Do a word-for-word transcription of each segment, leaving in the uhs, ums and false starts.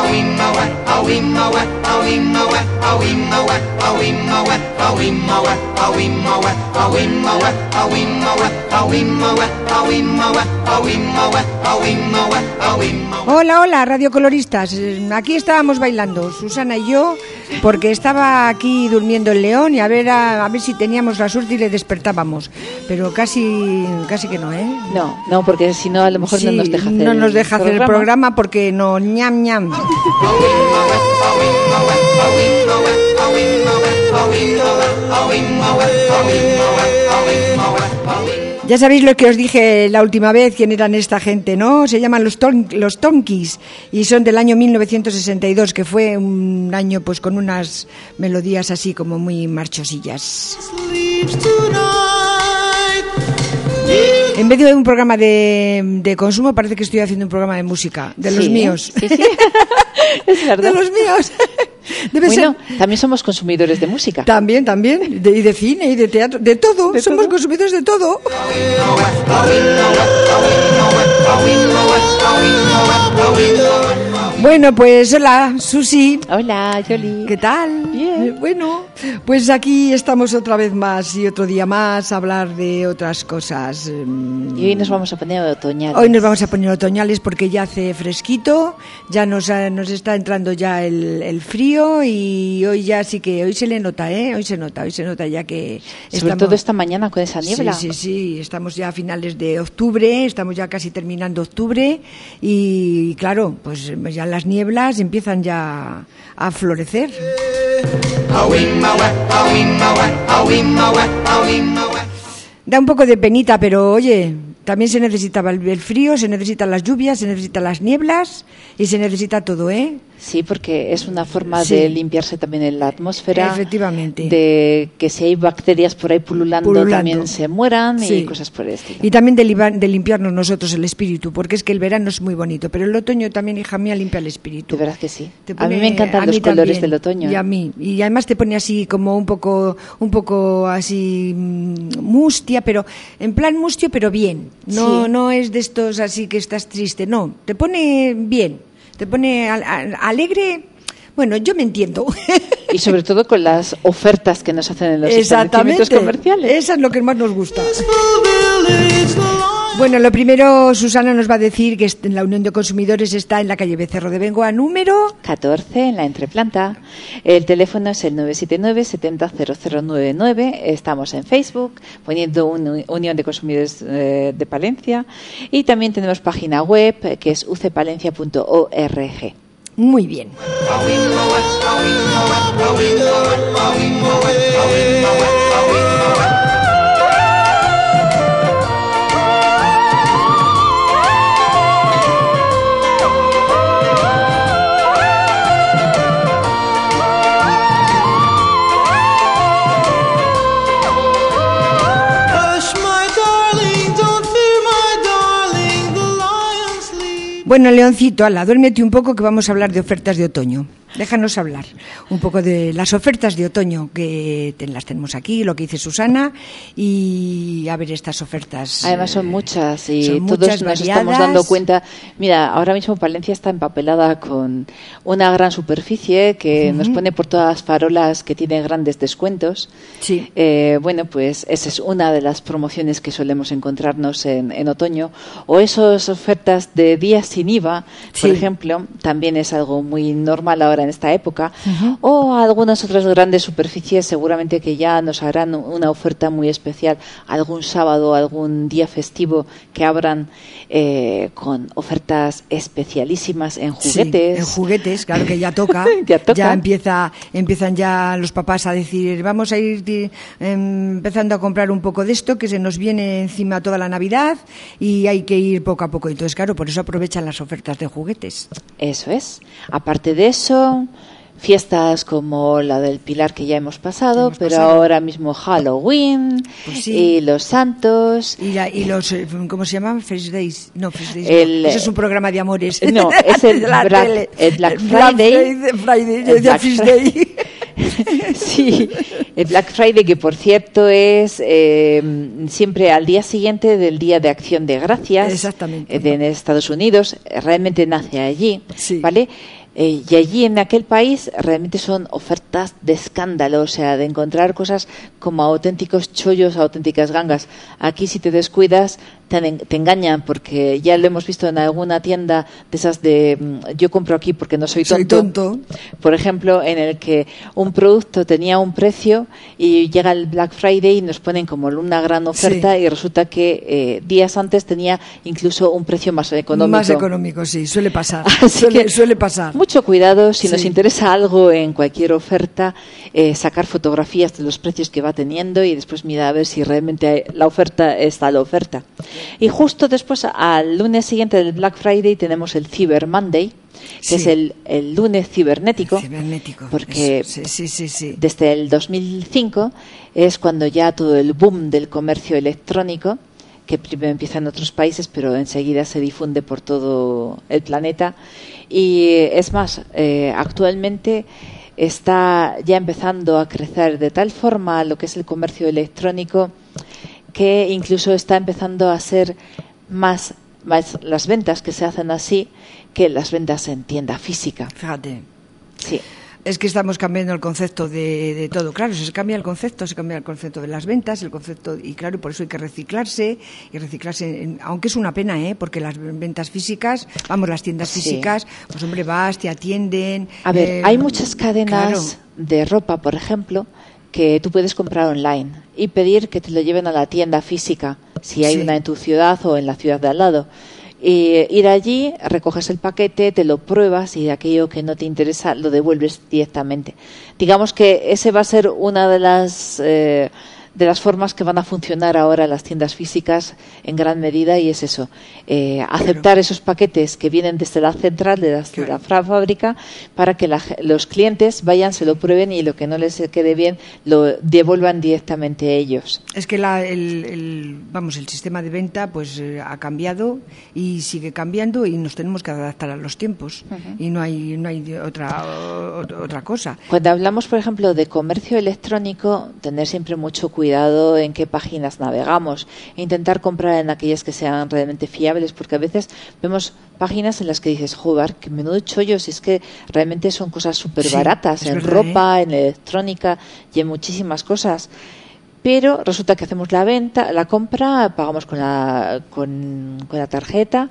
Hola, hola, radiocoloristas. Aquí estábamos bailando, Susana y yo, porque estaba aquí durmiendo el león y a ver a, a ver si teníamos la suerte y le despertábamos. Pero casi casi que no, ¿eh? No, no, porque si no a lo mejor sí, no nos deja hacer no nos deja el hacer el programa porque no ñam ñam. Ya sabéis lo que os dije la última vez, quién eran esta gente, ¿no? Se llaman los, ton, los Tonkis y son del año mil novecientos sesenta y dos, que fue un año pues con unas melodías así como muy marchosillas. En vez de un programa de, de consumo, parece que estoy haciendo un programa de música, de sí, los míos. Sí, sí. Es verdad. De los míos. Debe bueno, ser... también somos consumidores de música. También, también. De, y de cine, y de teatro, de todo. ¿De somos todo? Consumidores de todo. Bueno, pues hola, Susi. Hola, Yoli. ¿Qué tal? Bien. Bueno, pues aquí estamos otra vez más y otro día más a hablar de otras cosas. Y hoy nos vamos a poner otoñales. Hoy nos vamos a poner otoñales porque ya hace fresquito, ya nos, nos está entrando ya el, el frío y hoy ya sí que, hoy se le nota, ¿eh? Hoy se nota, hoy se nota ya que... Sobre estamos... todo esta mañana con esa niebla. Sí, sí, sí, estamos ya a finales de octubre, estamos ya casi terminando octubre y claro, pues ya las nieblas empiezan ya a florecer. Da un poco de penita, pero oye, también se necesitaba el frío, se necesitan las lluvias, se necesitan las nieblas y se necesita todo, ¿eh? Sí, porque es una forma sí. de limpiarse también en la atmósfera. Efectivamente. De que si hay bacterias por ahí pululando, pululando. también se mueran sí. y cosas por el estilo. Y también de, de limpiarnos nosotros el espíritu, porque es que el verano es muy bonito, pero el otoño también, hija mía, limpia el espíritu. De verdad que sí. Te pone, a mí me encantan los colores del otoño. Y a mí. Y además te pone así como un poco, un poco así mustia, pero en plan mustio, pero bien. No, sí. no es de estos así que estás triste, no. Te pone bien, te pone a, a, alegre. Bueno, yo me entiendo. Y sobre todo con las ofertas que nos hacen en los establecimientos comerciales. Eso es lo que más nos gusta. Bueno, lo primero, Susana nos va a decir que la Unión de Consumidores está en la calle Becerro de Bengoa, número... catorce, en la entreplanta. El teléfono es el nueve siete nueve, setenta, cero cero nueve nueve. Estamos en Facebook, poniendo un, Unión de Consumidores eh, de Palencia. Y también tenemos página web, que es u c palencia punto org. Muy bien. Bueno, Leoncito, ala, duérmete un poco que vamos a hablar de ofertas de otoño. Déjanos hablar un poco de las ofertas de otoño que te, las tenemos aquí, lo que dice Susana, y a ver estas ofertas. Además son muchas y son todos muchas, nos variadas. Estamos dando cuenta. Mira, ahora mismo Palencia está empapelada con una gran superficie que uh-huh. nos pone por todas las farolas que tiene grandes descuentos. Sí. Eh, bueno, pues esa es una de las promociones que solemos encontrarnos en, en otoño. O esas ofertas de días sin I V A, sí. por ejemplo, también es algo muy normal ahora en esta época, uh-huh. o algunas otras grandes superficies seguramente que ya nos harán una oferta muy especial algún sábado, algún día festivo que abran eh, con ofertas especialísimas en juguetes. Sí, en juguetes, claro que ya toca, ya, toca. ya empieza, empiezan ya los papás a decir, vamos a ir eh, empezando a comprar un poco de esto que se nos viene encima toda la Navidad y hay que ir poco a poco. Entonces, claro, por eso aprovechan las ofertas de juguetes. Eso es. Aparte de eso, fiestas como la del Pilar que ya hemos pasado, hemos pero pasado. Ahora mismo Halloween pues sí. y los Santos y, la, y los ¿cómo se llaman? First Days, no First Days. El, no. Eso es un programa de amores. No, es el, Black, el Black Friday. Black Friday, el Black First Day. Sí, el Black Friday, que por cierto es eh, siempre al día siguiente del Día de Acción de Gracias. Exactamente. De, en Estados Unidos, realmente nace allí, sí. ¿vale? Eh, y allí en aquel país realmente son ofertas de escándalo, o sea, de encontrar cosas como auténticos chollos, auténticas gangas. Aquí si te descuidas te, te engañan, porque ya lo hemos visto en alguna tienda de esas de yo compro aquí porque no soy tonto. Soy tonto. Por ejemplo, en el que un producto tenía un precio y llega el Black Friday y nos ponen como una gran oferta, sí. Y resulta que eh, días antes tenía incluso un precio más económico. Más económico, sí, suele pasar. Así suele, que, suele pasar. Mucho cuidado, si sí. nos interesa algo en cualquier oferta, eh, sacar fotografías de los precios que va teniendo y después mirar a ver si realmente la oferta está la oferta. Y justo después, al lunes siguiente del Black Friday, tenemos el Cyber Monday, que sí. es el, el lunes cibernético, el cibernético. porque sí, sí, sí, sí. desde el dos mil cinco es cuando ya todo el boom del comercio electrónico, que primero empieza en otros países, pero enseguida se difunde por todo el planeta. Y es más, eh, actualmente está ya empezando a crecer de tal forma lo que es el comercio electrónico que incluso está empezando a ser más, más las ventas que se hacen así que las ventas en tienda física. Fíjate. Sí. Es que estamos cambiando el concepto de, de todo. Claro, se cambia el concepto, se cambia el concepto de las ventas, el concepto, y claro, por eso hay que reciclarse, y reciclarse, en, aunque es una pena, ¿eh? Porque las ventas físicas, vamos, las tiendas físicas, sí. Pues hombre, vas, te atienden. A ver, eh, hay muchas cadenas claro. de ropa, por ejemplo, que tú puedes comprar online y pedir que te lo lleven a la tienda física, si hay sí. una en tu ciudad o en la ciudad de al lado. Y ir allí, recoges el paquete, te lo pruebas y aquello que no te interesa lo devuelves directamente. Digamos que ese va a ser una de las eh, de las formas que van a funcionar ahora las tiendas físicas en gran medida, y es eso, eh, aceptar claro. esos paquetes que vienen desde la central, de la, claro. la fábrica, para que la, los clientes vayan, se lo prueben y lo que no les quede bien lo devuelvan directamente ellos. Es que la, el, el, vamos, el sistema de venta pues eh, ha cambiado y sigue cambiando y nos tenemos que adaptar a los tiempos. Uh-huh. Y no hay no hay otra o, otra cosa. Cuando hablamos, por ejemplo, de comercio electrónico, tener siempre mucho cuidado cuidado en qué páginas navegamos, e intentar comprar en aquellas que sean realmente fiables, porque a veces vemos páginas en las que dices, joder, qué menudo chollo, si es que realmente son cosas súper baratas, sí, en verdad, ropa, ¿eh? En electrónica y en muchísimas cosas. Pero resulta que hacemos la venta, la compra, pagamos con la, con, con la tarjeta,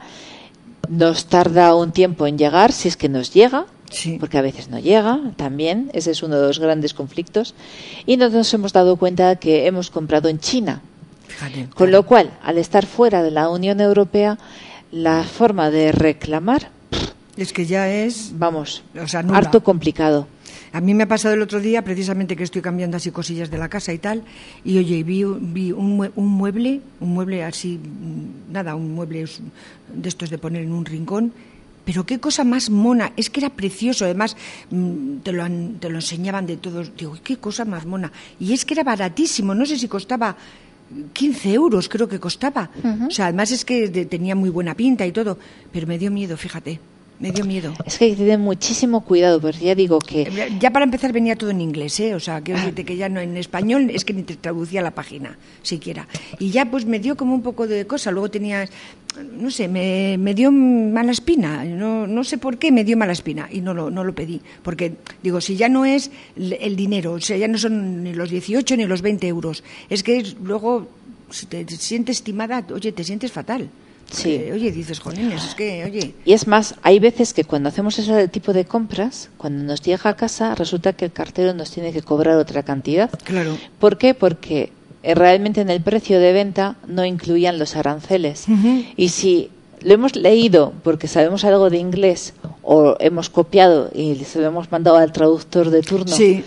nos tarda un tiempo en llegar, si es que nos llega, sí. Porque a veces no llega también, ese es uno de los grandes conflictos, y no nos hemos dado cuenta que hemos comprado en China. Fíjate, con lo cual, al estar fuera de la Unión Europea, la forma de reclamar es que ya es, vamos, o sea, harto complicado. A mí me ha pasado el otro día, precisamente que estoy cambiando así cosillas de la casa y tal, y oye, vi, vi un, mue- un mueble, un mueble así, nada, un mueble de estos de poner en un rincón. Pero qué cosa más mona, es que era precioso, además te lo, te lo enseñaban de todos, digo, qué cosa más mona. Y es que era baratísimo, no sé si costaba quince euros, creo que costaba. Uh-huh. O sea, además es que de, tenía muy buena pinta y todo, pero me dio miedo, fíjate. Me dio miedo. Es que hay que tener muchísimo cuidado, porque ya digo que... Ya para empezar venía todo en inglés, ¿eh? O sea, quiero decirte que ya no en español, es que ni te traducía la página, siquiera. Y ya pues me dio como un poco de cosa, luego tenía, no sé, me, me dio mala espina, no, no sé por qué me dio mala espina y no lo, no lo pedí. Porque, digo, si ya no es el dinero, o sea, ya no son ni los dieciocho ni los veinte euros, es que luego, si te, te sientes estimada, oye, te sientes fatal. Sí. Eh, oye, dices, jolines, es que, oye... Y es más, hay veces que cuando hacemos ese tipo de compras, cuando nos llega a casa, resulta que el cartero nos tiene que cobrar otra cantidad. Claro. ¿Por qué? Porque realmente en el precio de venta no incluían los aranceles. Uh-huh. Y si lo hemos leído porque sabemos algo de inglés o hemos copiado y se lo hemos mandado al traductor de turno... Sí.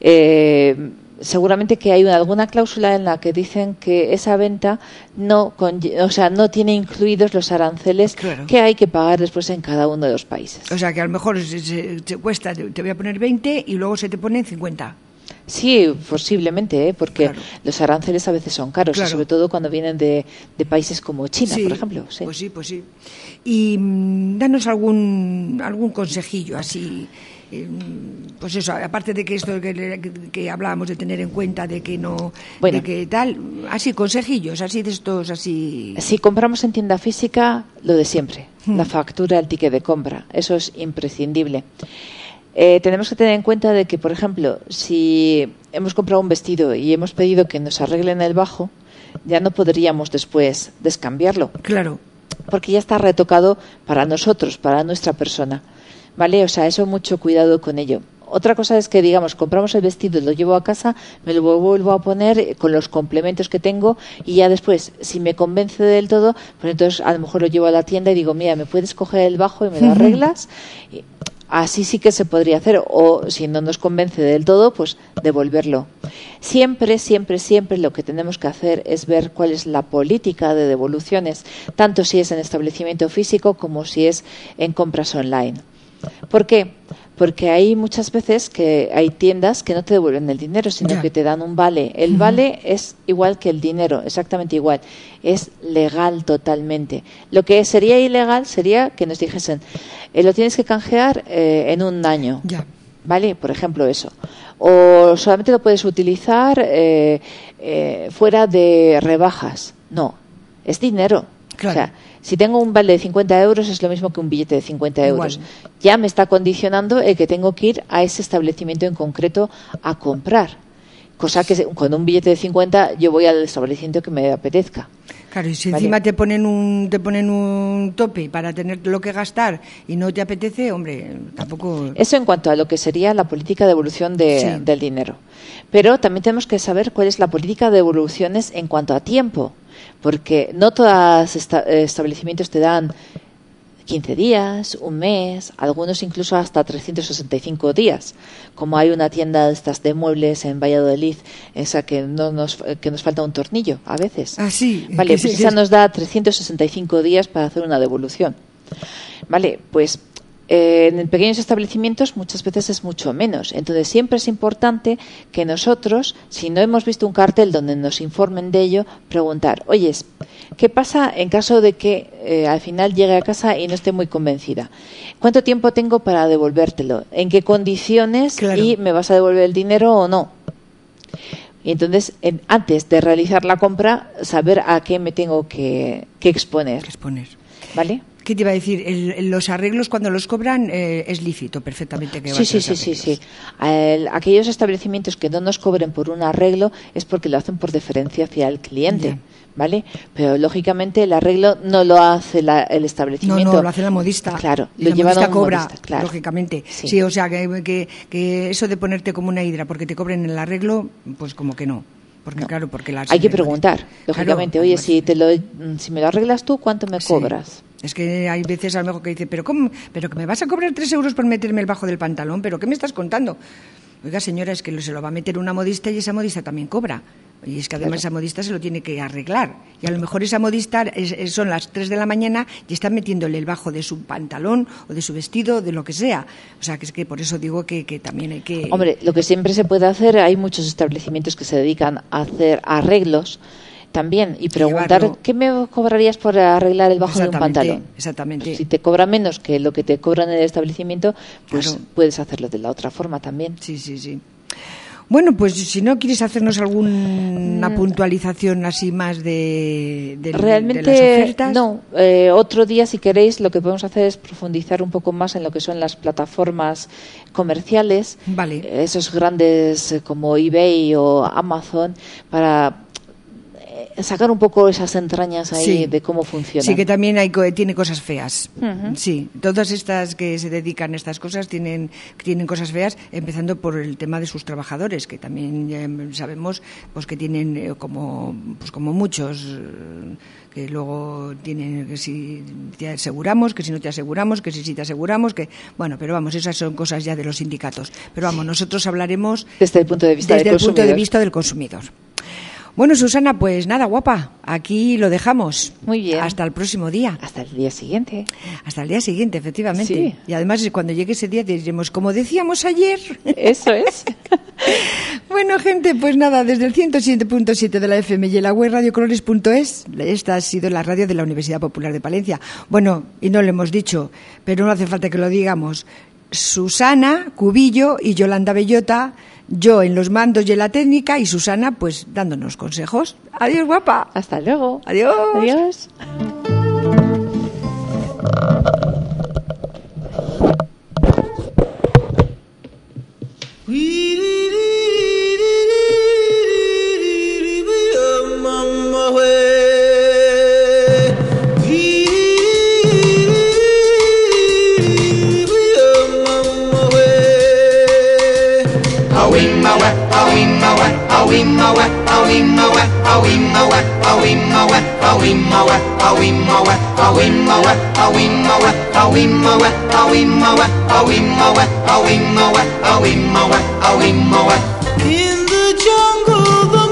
Eh, seguramente que hay alguna cláusula en la que dicen que esa venta no con, o sea, no tiene incluidos los aranceles, claro, que hay que pagar después en cada uno de los países. O sea, que a lo mejor se, se, se cuesta, te voy a poner veinte y luego se te ponen cincuenta. Sí, posiblemente, ¿eh? Porque claro, los aranceles a veces son caros, claro, y sobre todo cuando vienen de, de países como China, sí, por ejemplo. Sí. Pues sí, pues sí. Y mmm, danos algún algún consejillo así eh, pues eso, aparte de que esto que, que, que hablábamos de tener en cuenta, de que no, bueno, de que tal, así consejillos, así de estos, así. Si compramos en tienda física, lo de siempre, hmm. la factura, el ticket de compra, eso es imprescindible. Eh, tenemos que tener en cuenta de que, por ejemplo, si hemos comprado un vestido y hemos pedido que nos arreglen el bajo, ya no podríamos después descambiarlo. Claro. Porque ya está retocado para nosotros, para nuestra persona. ¿Vale? O sea, eso, mucho cuidado con ello. Otra cosa es que, digamos, compramos el vestido, lo llevo a casa, me lo vuelvo a poner con los complementos que tengo y ya después, si me convence del todo, pues entonces a lo mejor lo llevo a la tienda y digo, mira, ¿me puedes coger el bajo y me lo arreglas? Y así sí que se podría hacer, o si no nos convence del todo, pues devolverlo. Siempre, siempre, siempre lo que tenemos que hacer es ver cuál es la política de devoluciones, tanto si es en establecimiento físico como si es en compras online. ¿Por qué? Porque hay muchas veces que hay tiendas que no te devuelven el dinero, sino yeah. que te dan un vale. El uh-huh. vale es igual que el dinero, exactamente igual. Es legal totalmente. Lo que sería ilegal sería que nos dijesen, eh, lo tienes que canjear eh, en un año. Yeah. ¿Vale? Por ejemplo, eso. O solamente lo puedes utilizar eh, eh, fuera de rebajas. No, es dinero. Claro. O sea, si tengo un vale de cincuenta euros es lo mismo que un billete de cincuenta euros. Igual. Ya me está condicionando el que tengo que ir a ese establecimiento en concreto a comprar. Cosa que con un billete de cincuenta yo voy al establecimiento que me apetezca. Claro, y si ¿vale? encima te ponen un te ponen un tope para tener lo que gastar y no te apetece, hombre, tampoco. Eso en cuanto a lo que sería la política de devolución de, sí. del dinero. Pero también tenemos que saber cuál es la política de devoluciones en cuanto a tiempo. Porque no todos los esta- establecimientos te dan quince días, un mes, algunos incluso hasta trescientos sesenta y cinco días. Como hay una tienda de estas de muebles en Valladolid, esa que no nos que nos falta un tornillo a veces. Ah, sí. Vale, sí, pues sí, esa sí. nos da trescientos sesenta y cinco días para hacer una devolución. Vale, pues Eh, en pequeños establecimientos muchas veces es mucho menos. Entonces siempre es importante que nosotros, si no hemos visto un cartel donde nos informen de ello, preguntar, oye, ¿qué pasa en caso de que eh, al final llegue a casa y no esté muy convencida? ¿Cuánto tiempo tengo para devolvértelo? ¿En qué condiciones? Claro. ¿Y me vas a devolver el dinero o no? Y entonces, en, antes de realizar la compra, saber a qué me tengo que, que exponer. exponer. ¿Vale? ¿Qué te iba a decir? El, los arreglos cuando los cobran eh, es lícito perfectamente que sí, sí, sí, sí, sí. El, aquellos establecimientos que no nos cobren por un arreglo es porque lo hacen por deferencia hacia el cliente, yeah. ¿vale? Pero lógicamente el arreglo no lo hace la, el establecimiento. No, no, lo hace la modista. Claro, y lo la llevan modista a un cobra, modista, claro. lógicamente. Sí. sí, o sea que, que, que eso de ponerte como una hidra porque te cobren el arreglo, pues como que no. Porque no. claro, porque las hay que preguntar, lógicamente. Claro, oye, si te lo, si me lo arreglas tú, ¿cuánto me cobras? Sí. Es que hay veces a lo mejor que dice, pero ¿cómo? ¿Pero que me vas a cobrar tres euros por meterme el bajo del pantalón? ¿Pero qué me estás contando? Oiga, señora, es que se lo va a meter una modista y esa modista también cobra. Y es que además claro. esa modista se lo tiene que arreglar. Y a lo mejor esa modista es, es, son las tres de la mañana y está metiéndole el bajo de su pantalón o de su vestido, de lo que sea. O sea, que es que por eso digo que, que también hay que... Hombre, lo que siempre se puede hacer, hay muchos establecimientos que se dedican a hacer arreglos también y preguntar Llevarlo. ¿qué me cobrarías por arreglar el bajo de un pantalón? Exactamente. Pues si te cobra menos que lo que te cobran en el establecimiento, pues claro. puedes hacerlo de la otra forma también. Sí, sí, sí. Bueno, pues si no quieres hacernos alguna mm. puntualización así más de, de, Realmente, de las ofertas. No, eh, otro día si queréis lo que podemos hacer es profundizar un poco más en lo que son las plataformas comerciales, vale. esos grandes eh, como eBay o Amazon, para sacar un poco esas entrañas ahí sí. de cómo funciona. Sí, que también hay, tiene cosas feas. Uh-huh. Sí, todas estas que se dedican a estas cosas tienen, tienen cosas feas, empezando por el tema de sus trabajadores, que también ya sabemos pues que tienen eh, como, pues como muchos... Eh, que luego tienen que si te aseguramos, que si no te aseguramos, que si sí te aseguramos, que bueno, pero vamos, esas son cosas ya de los sindicatos. Pero vamos, nosotros hablaremos desde el punto de vista desde del el consumidor. punto de vista del consumidor. Bueno, Susana, pues nada, guapa, aquí lo dejamos. Muy bien. Hasta el próximo día. Hasta el día siguiente. Hasta el día siguiente, efectivamente. Sí. Y además, cuando llegue ese día, diremos, como decíamos ayer. Eso es. Bueno, gente, pues nada, desde el ciento siete punto siete de la F M y en la web radio colores punto es, esta ha sido la radio de la Universidad Popular de Palencia. Bueno, y no lo hemos dicho, pero no hace falta que lo digamos. Susana Cubillo y Yolanda Bellota, yo en los mandos y en la técnica y Susana pues dándonos consejos. Adiós, guapa. Hasta luego. Adiós. Adiós. In the jungle, the